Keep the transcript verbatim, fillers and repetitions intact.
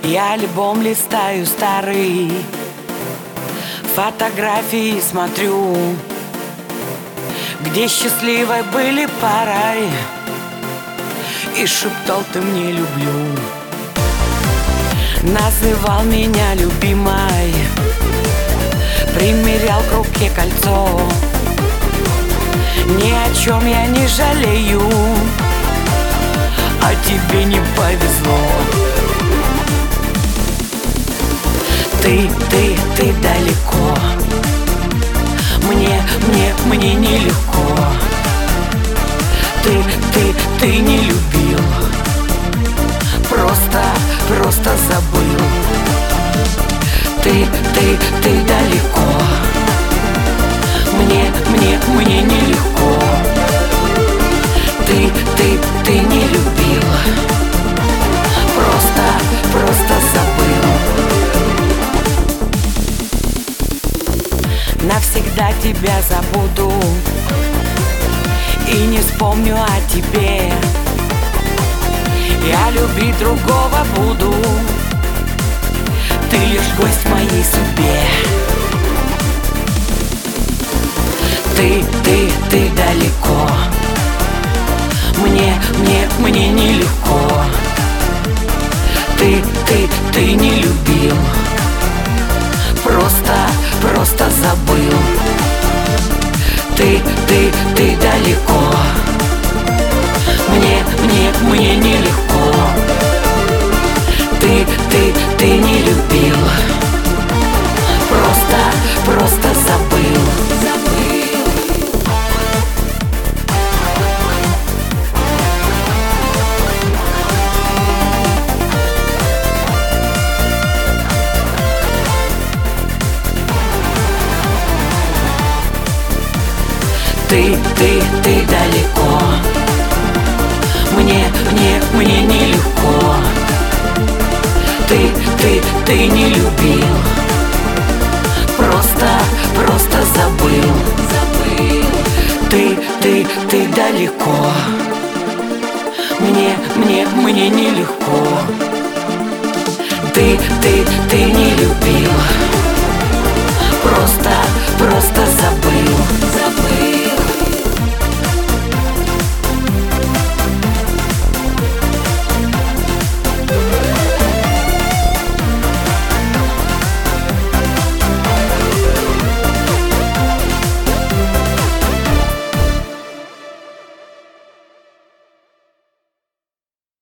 Я альбом листаю старый, фотографии смотрю, где счастливой были парой, и шептал: ты мне люблю. Называл меня любимой, примерял к руке кольцо. Ни о чем я не жалею, а тебе не повезло. Ты, ты, ты далеко, мне, мне, мне нелегко. Ты, ты, ты не любил, просто, просто забыл. Ты, ты, ты далеко, мне, мне, мне нелегко. Ты, ты, ты не любил, просто, просто забыл. Навсегда тебя забуду и не вспомню о тебе. Я любить другого буду, ты лишь гость в моей судьбе. Ты, ты, ты далеко, мне, мне, мне нелегко. Ты, ты, ты не любил, просто, просто забыл. Ты, ты, ты далеко, мне, мне, мне нелегко. Ты, ты, ты не любил, просто, просто забыл. Ты, ты, ты далеко, мне, мне, мне нелегко. Ты, ты, ты не любил, просто, просто забыл. Ты, ты, ты далеко, мне, мне, мне нелегко. Ты, ты, ты не любил, просто, просто